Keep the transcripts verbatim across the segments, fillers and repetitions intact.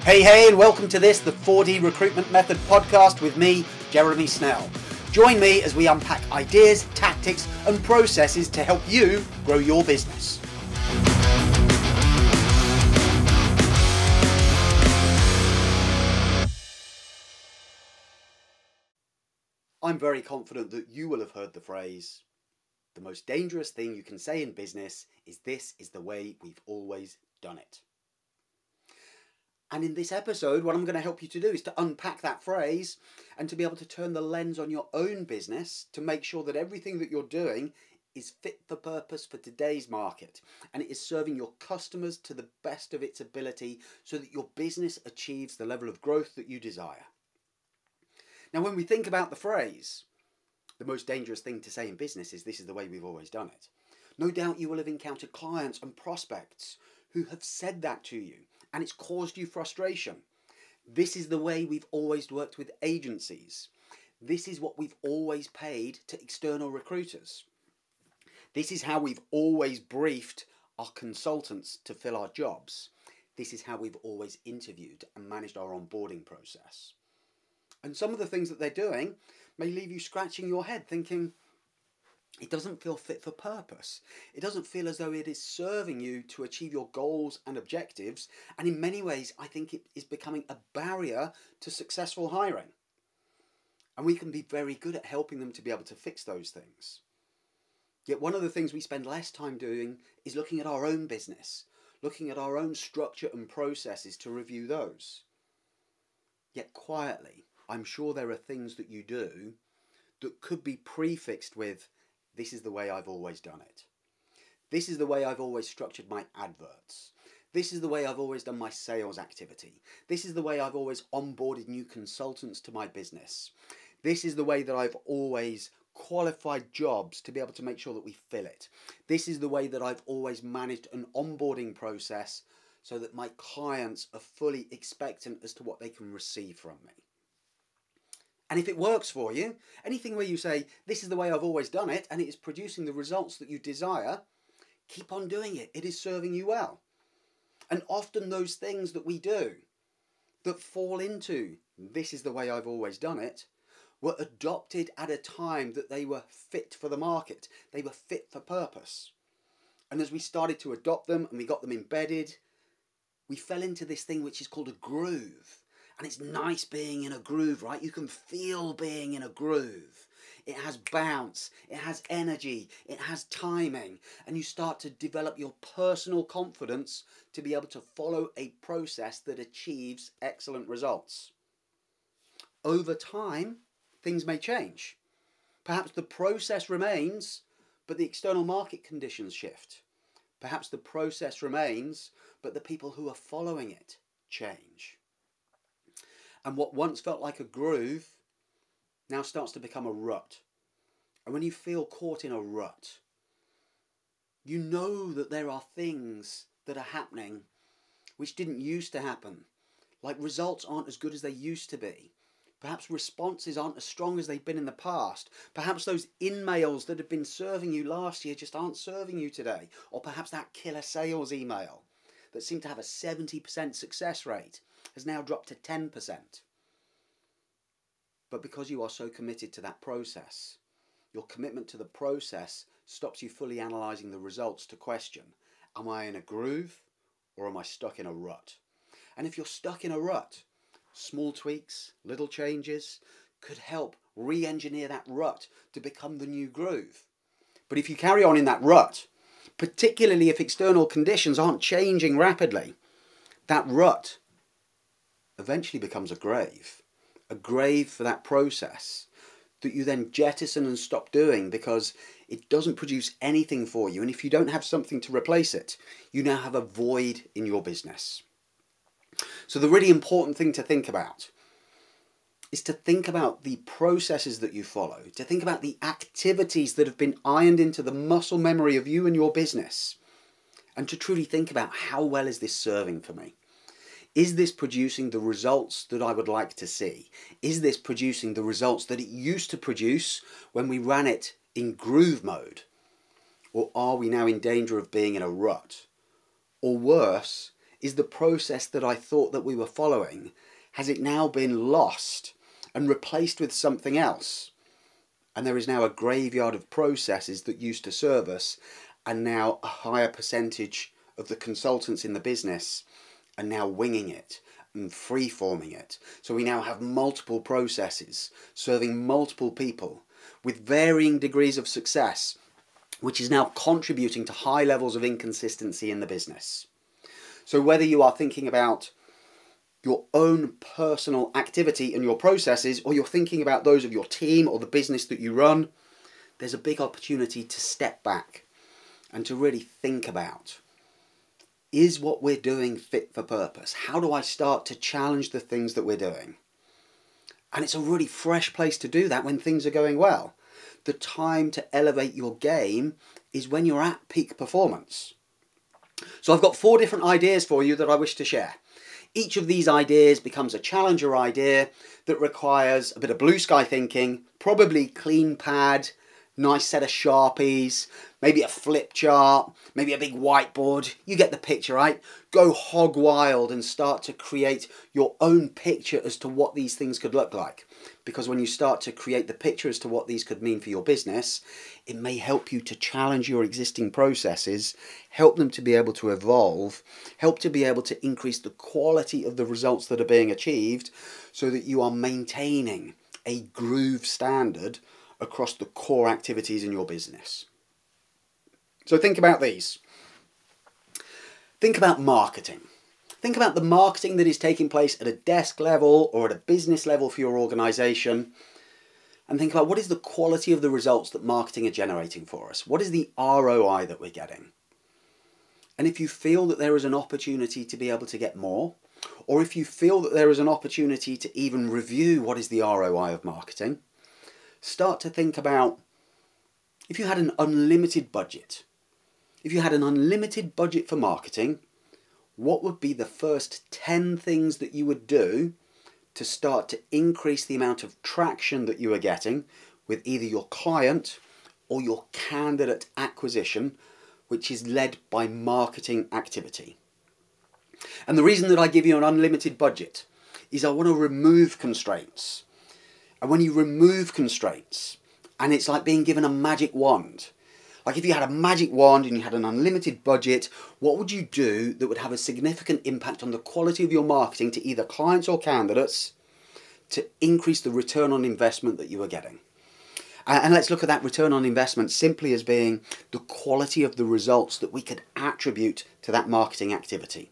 Hey, hey, and welcome to this, the four D Recruitment Method podcast with me, Jeremy Snell. Join me as we unpack ideas, tactics, and processes to help you grow your business. I'm very confident that you will have heard the phrase, the most dangerous thing you can say in business is this is the way we've always done it. And in this episode, what I'm going to help you to do is to unpack that phrase and to be able to turn the lens on your own business to make sure that everything that you're doing is fit for purpose for today's market and it is serving your customers to the best of its ability so that your business achieves the level of growth that you desire. Now, when we think about the phrase, the most dangerous thing to say in business is this is the way we've always done it. No doubt you will have encountered clients and prospects who have said that to you. And it's caused you frustration. This is the way we've always worked with agencies. This is what we've always paid to external recruiters. This is how we've always briefed our consultants to fill our jobs. This is how we've always interviewed and managed our onboarding process. And some of the things that they're doing may leave you scratching your head thinking, it doesn't feel fit for purpose. It doesn't feel as though it is serving you to achieve your goals and objectives. And in many ways, I think it is becoming a barrier to successful hiring. And we can be very good at helping them to be able to fix those things. Yet one of the things we spend less time doing is looking at our own business, looking at our own structure and processes to review those. Yet quietly, I'm sure there are things that you do that could be prefixed with, this is the way I've always done it. This is the way I've always structured my adverts. This is the way I've always done my sales activity. This is the way I've always onboarded new consultants to my business. This is the way that I've always qualified jobs to be able to make sure that we fill it. This is the way that I've always managed an onboarding process so that my clients are fully expectant as to what they can receive from me. And if it works for you, anything where you say, this is the way I've always done it, and it is producing the results that you desire, keep on doing it. It is serving you well. And often those things that we do that fall into, this is the way I've always done it, were adopted at a time that they were fit for the market. They were fit for purpose. And as we started to adopt them and we got them embedded, we fell into this thing which is called a groove. And it's nice being in a groove, right? You can feel being in a groove. It has bounce, it has energy, it has timing. And you start to develop your personal confidence to be able to follow a process that achieves excellent results. Over time, things may change. Perhaps the process remains, but the external market conditions shift. Perhaps the process remains, but the people who are following it change. And what once felt like a groove now starts to become a rut. And when you feel caught in a rut, you know that there are things that are happening which didn't used to happen. Like results aren't as good as they used to be. Perhaps responses aren't as strong as they've been in the past. Perhaps those in-mails that have been serving you last year just aren't serving you today. Or perhaps that killer sales email that seemed to have a seventy percent success rate has now dropped to ten percent. But because you are so committed to that process, your commitment to the process stops you fully analysing the results to question, am I in a groove or am I stuck in a rut? And if you're stuck in a rut, small tweaks, little changes could help re-engineer that rut to become the new groove. But if you carry on in that rut, particularly if external conditions aren't changing rapidly, that rut eventually becomes a grave. A grave for that process that you then jettison and stop doing because it doesn't produce anything for you. And if you don't have something to replace it, you now have a void in your business. So the really important thing to think about is to think about the processes that you follow, to think about the activities that have been ironed into the muscle memory of you and your business, and to truly think about how well is this serving for me? Is this producing the results that I would like to see? Is this producing the results that it used to produce when we ran it in groove mode? Or are we now in danger of being in a rut? Or worse, is the process that I thought that we were following, has it now been lost and replaced with something else? And there is now a graveyard of processes that used to serve us, and now a higher percentage of the consultants in the business are now winging it and free-forming it. So we now have multiple processes serving multiple people with varying degrees of success, which is now contributing to high levels of inconsistency in the business. So whether you are thinking about your own personal activity and your processes, or you're thinking about those of your team or the business that you run, there's a big opportunity to step back and to really think about, is what we're doing fit for purpose? How do I start to challenge the things that we're doing? And it's a really fresh place to do that when things are going well. The time to elevate your game is when you're at peak performance. So I've got four different ideas for you that I wish to share. Each of these ideas becomes a challenger idea that requires a bit of blue sky thinking, probably clean pad, nice set of Sharpies, maybe a flip chart, maybe a big whiteboard. You get the picture, right? Go hog wild and start to create your own picture as to what these things could look like. Because when you start to create the picture as to what these could mean for your business, it may help you to challenge your existing processes, help them to be able to evolve, help to be able to increase the quality of the results that are being achieved, so that you are maintaining a groove standard across the core activities in your business. So think about these. Think about marketing. Think about the marketing that is taking place at a desk level or at a business level for your organization. And think about, what is the quality of the results that marketing are generating for us? What is the R O I that we're getting? And if you feel that there is an opportunity to be able to get more, or if you feel that there is an opportunity to even review what is the R O I of marketing, start to think about, if you had an unlimited budget, if you had an unlimited budget for marketing, what would be the first ten things that you would do to start to increase the amount of traction that you are getting with either your client or your candidate acquisition, which is led by marketing activity? And the reason that I give you an unlimited budget is I want to remove constraints. And when you remove constraints, and it's like being given a magic wand. Like if you had a magic wand and you had an unlimited budget, what would you do that would have a significant impact on the quality of your marketing to either clients or candidates to increase the return on investment that you are getting? And let's look at that return on investment simply as being the quality of the results that we could attribute to that marketing activity.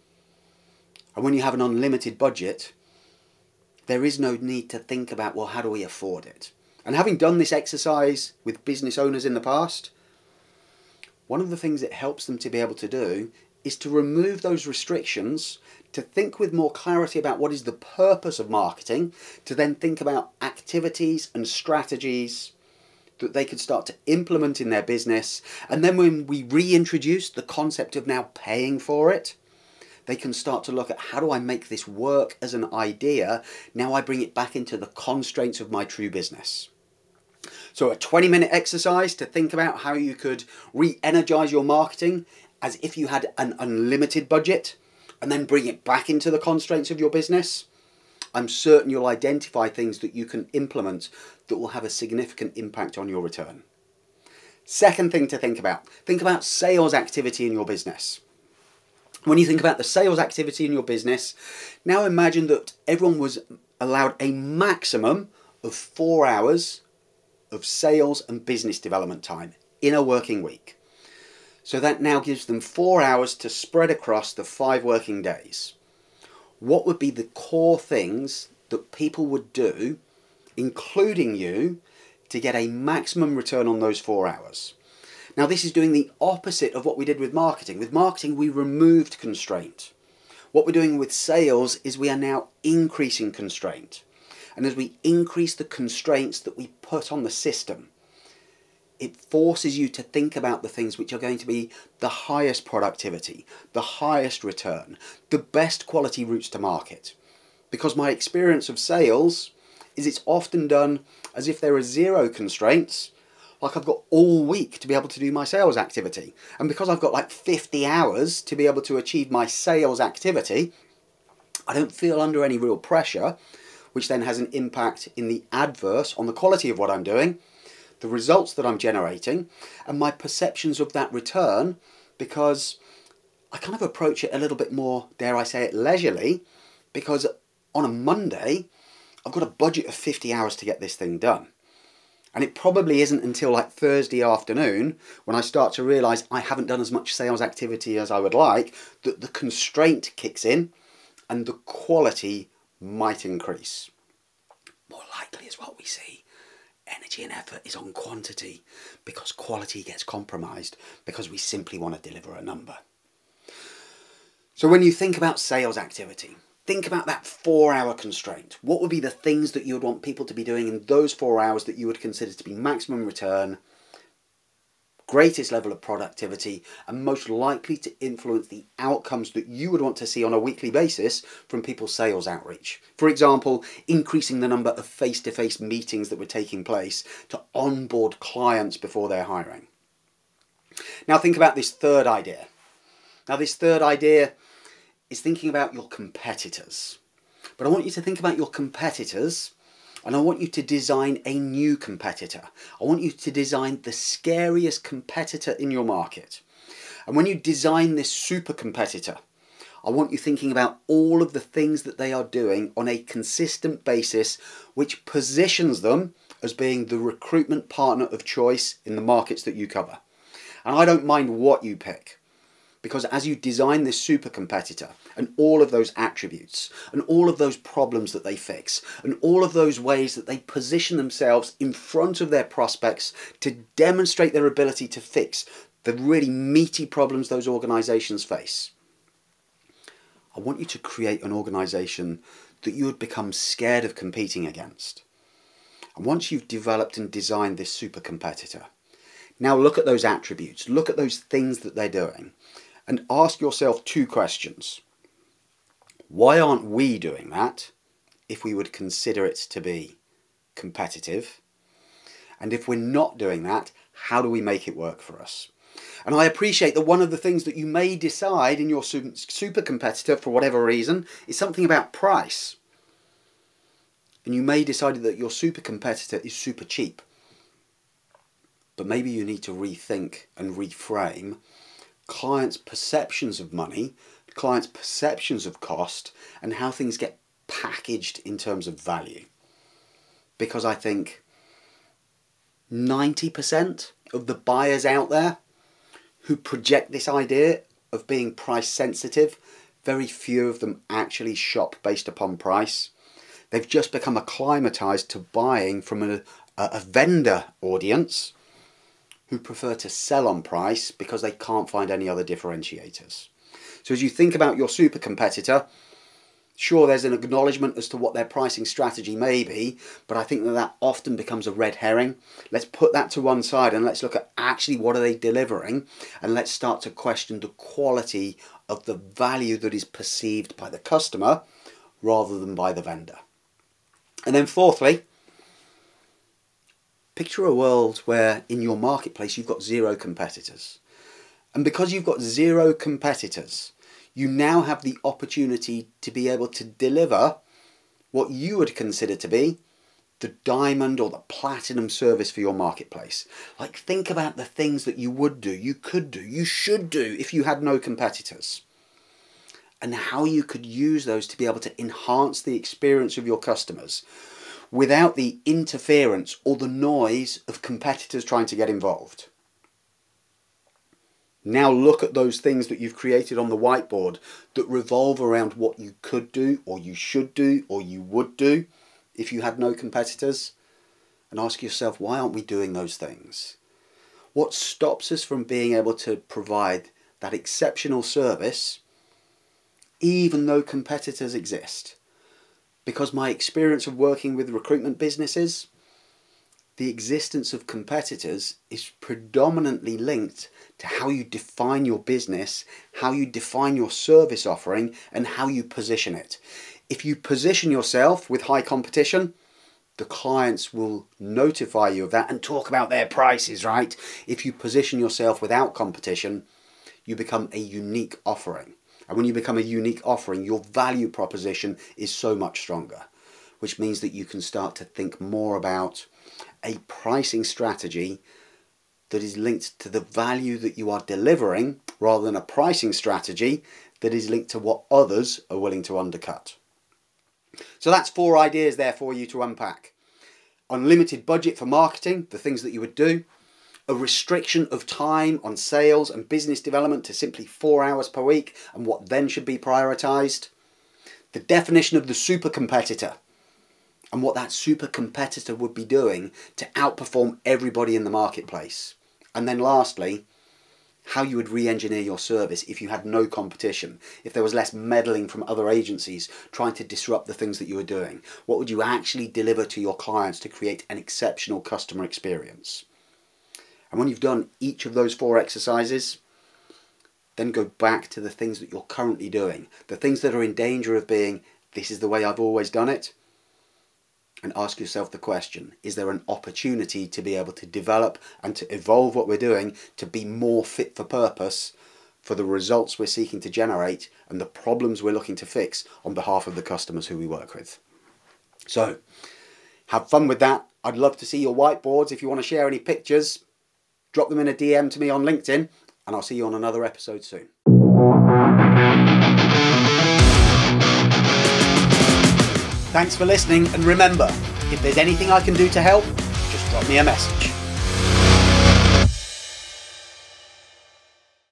And when you have an unlimited budget, there is no need to think about, well, how do we afford it? And having done this exercise with business owners in the past, one of the things it helps them to be able to do is to remove those restrictions, to think with more clarity about what is the purpose of marketing, to then think about activities and strategies that they could start to implement in their business. And then when we reintroduce the concept of now paying for it, they can start to look at, how do I make this work as an idea? Now I bring it back into the constraints of my true business. So a twenty minute exercise to think about how you could re-energize your marketing as if you had an unlimited budget, and then bring it back into the constraints of your business. I'm certain you'll identify things that you can implement that will have a significant impact on your return. Second thing to think about, think about sales activity in your business. When you think about the sales activity in your business, now imagine that everyone was allowed a maximum of four hours of sales and business development time in a working week. So that now gives them four hours to spread across the five working days. What would be the core things that people would do, including you, to get a maximum return on those four hours? Now this is doing the opposite of what we did with marketing. With marketing, we removed constraint. What we're doing with sales is we are now increasing constraint. And as we increase the constraints that we put on the system, it forces you to think about the things which are going to be the highest productivity, the highest return, the best quality routes to market. Because my experience of sales is it's often done as if there are zero constraints, like I've got all week to be able to do my sales activity. And because I've got like fifty hours to be able to achieve my sales activity, I don't feel under any real pressure, which then has an impact in the adverse on the quality of what I'm doing, the results that I'm generating, and my perceptions of that return, because I kind of approach it a little bit more, dare I say it, leisurely, because on a Monday, I've got a budget of fifty hours to get this thing done. And it probably isn't until like Thursday afternoon when I start to realise I haven't done as much sales activity as I would like, that the constraint kicks in and the quality might increase. More likely is what we see. Energy and effort is on quantity because quality gets compromised because we simply want to deliver a number. So when you think about sales activity, think about that four-hour constraint. What would be the things that you would want people to be doing in those four hours that you would consider to be maximum return, greatest level of productivity, and most likely to influence the outcomes that you would want to see on a weekly basis from people's sales outreach? For example, increasing the number of face-to-face meetings that were taking place to onboard clients before they're hiring. Now think about this third idea. Now this third idea is thinking about your competitors. But I want you to think about your competitors, and I want you to design a new competitor. I want you to design the scariest competitor in your market. And when you design this super competitor, I want you thinking about all of the things that they are doing on a consistent basis, which positions them as being the recruitment partner of choice in the markets that you cover. And I don't mind what you pick, because as you design this super competitor and all of those attributes and all of those problems that they fix and all of those ways that they position themselves in front of their prospects to demonstrate their ability to fix the really meaty problems those organizations face, I want you to create an organization that you would become scared of competing against. And once you've developed and designed this super competitor, now look at those attributes, look at those things that they're doing, and ask yourself two questions. Why aren't we doing that if we would consider it to be competitive? And if we're not doing that, how do we make it work for us? And I appreciate that one of the things that you may decide in your super competitor for whatever reason is something about price. And you may decide that your super competitor is super cheap. But maybe you need to rethink and reframe clients' perceptions of money, clients' perceptions of cost, and how things get packaged in terms of value. Because I think ninety percent of the buyers out there who project this idea of being price sensitive, very few of them actually shop based upon price. They've just become acclimatized to buying from a, a vendor audience who prefer to sell on price because they can't find any other differentiators. So as you think about your super competitor, sure, there's an acknowledgement as to what their pricing strategy may be, but I think that that often becomes a red herring. Let's put that to one side and let's look at actually what are they delivering, and let's start to question the quality of the value that is perceived by the customer rather than by the vendor. And then fourthly, picture a world where in your marketplace you've got zero competitors. And because you've got zero competitors, you now have the opportunity to be able to deliver what you would consider to be the diamond or the platinum service for your marketplace. Like, think about the things that you would do, you could do, you should do if you had no competitors. And how you could use those to be able to enhance the experience of your customers without the interference or the noise of competitors trying to get involved. Now look at those things that you've created on the whiteboard that revolve around what you could do or you should do or you would do if you had no competitors, and ask yourself, why aren't we doing those things? What stops us from being able to provide that exceptional service even though competitors exist? Because my experience of working with recruitment businesses, the existence of competitors is predominantly linked to how you define your business, how you define your service offering, and how you position it. If you position yourself with high competition, the clients will notify you of that and talk about their prices, right? If you position yourself without competition, you become a unique offering. And when you become a unique offering, your value proposition is so much stronger, which means that you can start to think more about a pricing strategy that is linked to the value that you are delivering rather than a pricing strategy that is linked to what others are willing to undercut. So that's four ideas there for you to unpack. Unlimited budget for marketing, the things that you would do. A restriction of time on sales and business development to simply four hours per week and what then should be prioritised. The definition of the super competitor and what that super competitor would be doing to outperform everybody in the marketplace. And then lastly, how you would re-engineer your service if you had no competition, if there was less meddling from other agencies trying to disrupt the things that you were doing. What would you actually deliver to your clients to create an exceptional customer experience? And when you've done each of those four exercises, then go back to the things that you're currently doing, the things that are in danger of being, this is the way I've always done it, and ask yourself the question, is there an opportunity to be able to develop and to evolve what we're doing to be more fit for purpose for the results we're seeking to generate and the problems we're looking to fix on behalf of the customers who we work with? So, have fun with that. I'd love to see your whiteboards. If you want to share any pictures, drop them in a D M to me on LinkedIn, and I'll see you on another episode soon. Thanks for listening, and remember, if there's anything I can do to help, just drop me a message.